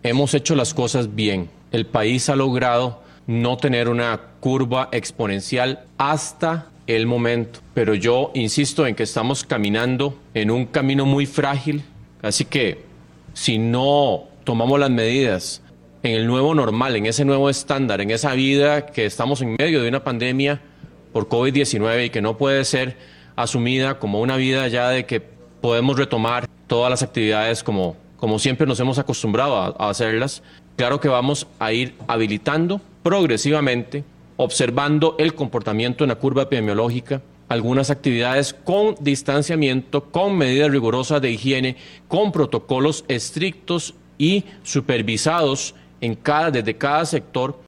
hemos hecho las cosas bien. El país ha logrado no tener una curva exponencial hasta el momento, pero yo insisto en que estamos caminando en un camino muy frágil, así que si no tomamos las medidas en el nuevo normal, en ese nuevo estándar, en esa vida que estamos en medio de una pandemia por COVID-19 y que no puede ser asumida como una vida ya de que podemos retomar todas las actividades como siempre nos hemos acostumbrado a hacerlas, claro que vamos a ir habilitando progresivamente, observando el comportamiento en la curva epidemiológica, algunas actividades con distanciamiento, con medidas rigurosas de higiene, con protocolos estrictos y supervisados desde cada sector